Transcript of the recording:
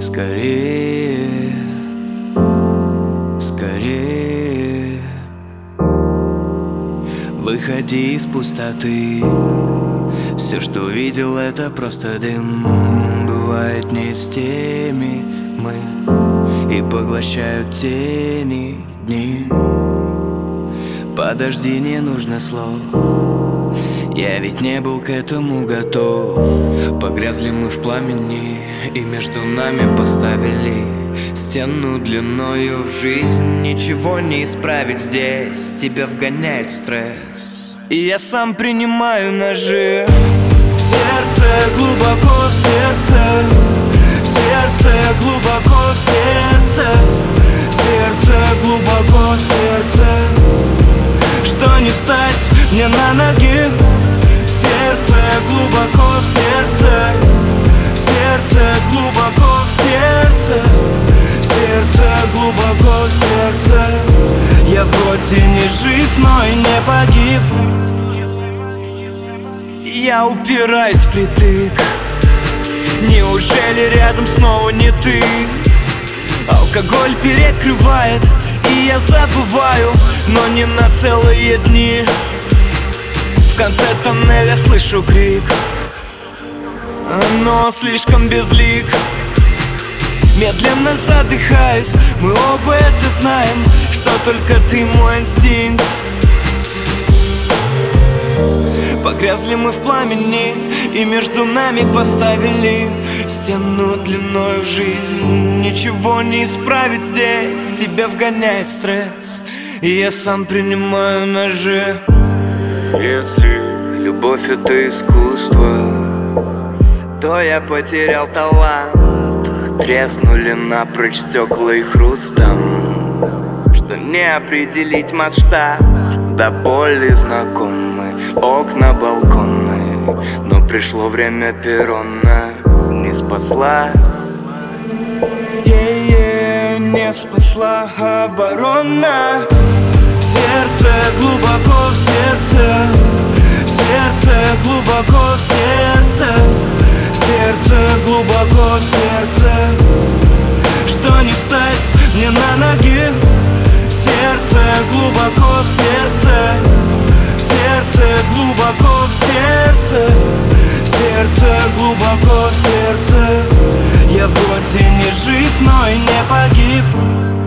Скорее, скорее, выходи из пустоты. Все, что видел, это просто дым. Бывает не с теми мы, и поглощают тени дни. Подожди, не нужно слов, я ведь не был к этому готов. Погрязли мы в пламени, и между нами поставили стену длиною в жизнь. Ничего не исправить здесь, тебя вгоняет стресс, и я сам принимаю ножи. В сердце, глубоко в сердце, в сердце, глубоко в сердце, в сердце, глубоко в сердце. Что не встать мне на ноги? В сердце, глубоко в сердце, в сердце, глубоко в сердце, в сердце, глубоко в сердце. Я вроде не жив, но и не погиб. Я упираюсь впритык. Неужели рядом снова не ты? Алкоголь перекрывает, и я забываю, но не на целые дни. В конце тоннеля слышу крик, но слишком безлик. Медленно задыхаюсь, мы оба это знаем, что только ты мой инстинкт. Погрязли мы в пламени, и между нами поставили стену длиной в жизнь. Ничего не исправить здесь, тебя вгоняет стресс, и я сам принимаю ножи. Если любовь это искусство, то я потерял талант. Треснули напрочь стекла и хрустом, что не определить масштаб. До боли знакомы окна балконные, но пришло время перрона. Не спасла, не спасла оборона. В сердце, глубоко в сердце, в сердце, глубоко в сердце, в сердце, глубоко в сердце. Что не встать мне на ноги? В сердце, глубоко в сердце, в сердце, глубоко в сердце, в сердце, глубоко в сердце. Я вроде не жив, но и не погиб.